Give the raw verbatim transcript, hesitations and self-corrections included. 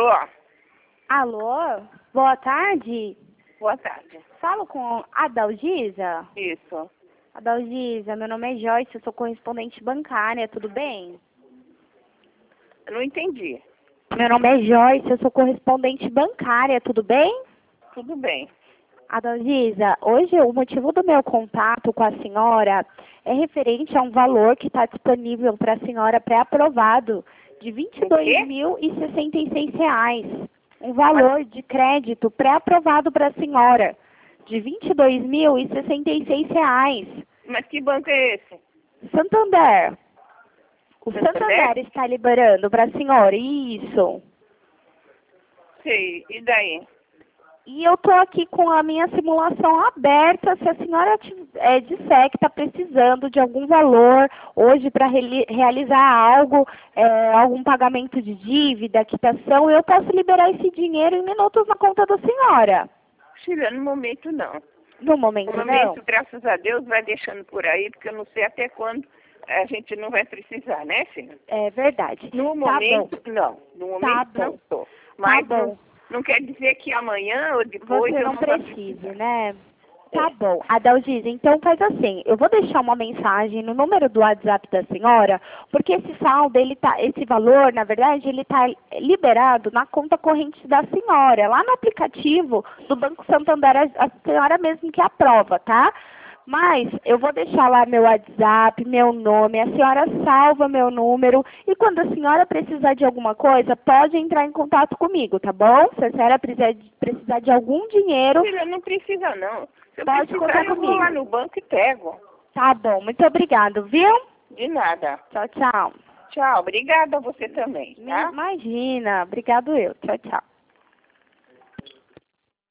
Alô? Alô? Boa tarde. Boa tarde. Falo com a Dalgisa? Isso. A Dalgisa, meu nome é Joyce, eu sou correspondente bancária, tudo bem? Eu não entendi. Meu nome é Joyce, eu sou correspondente bancária, tudo bem? Tudo bem. Adalgisa, hoje o motivo do meu contato com a senhora é referente a um valor que está disponível para a senhora pré-aprovado de vinte e dois mil e sessenta e seis reais. Um valor de crédito pré-aprovado para a senhora de vinte e dois mil e sessenta e seis reais. Mas que banco é esse? Santander. O Santander? Santander está liberando para a senhora, isso. Sei, e daí? E eu estou aqui com a minha simulação aberta. Se a senhora é, disser que está precisando de algum valor hoje para re realizar algo, é, algum pagamento de dívida, quitação, eu posso liberar esse dinheiro em minutos na conta da senhora. Filha, no momento não. No momento No momento, não? graças a Deus, vai deixando por aí, porque eu não sei até quando a gente não vai precisar, né, filha? É verdade. No Tá momento, bom. não. No momento, Tá não bom. estou. Mas Tá bom. não, não quer dizer que amanhã ou depois Você eu não não vou precise, precisar. né? Tá É. bom. Adalgisa, então faz assim, eu vou deixar uma mensagem no número do WhatsApp da senhora, porque esse saldo, ele tá, esse valor, na verdade, ele está liberado na conta corrente da senhora, lá no aplicativo do Banco Santander, a, a senhora mesmo que aprova, tá? Mas eu vou deixar lá meu WhatsApp, meu nome, a senhora salva meu número e quando a senhora precisar de alguma coisa, pode entrar em contato comigo, tá bom? Se a senhora precisar de, precisar de algum dinheiro, Filha, não precisa não. Se eu pode precisar, contar eu vou lá comigo. no banco e pego. Tá bom, muito obrigado, viu? De nada. Tchau, tchau. Tchau, obrigada a você também, tá? Imagina, obrigado eu. Tchau, tchau.